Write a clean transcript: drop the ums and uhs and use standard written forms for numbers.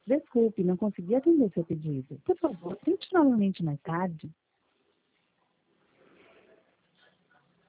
Desculpe, não consegui atender seu pedido. Por favor, tente novamente mais tarde.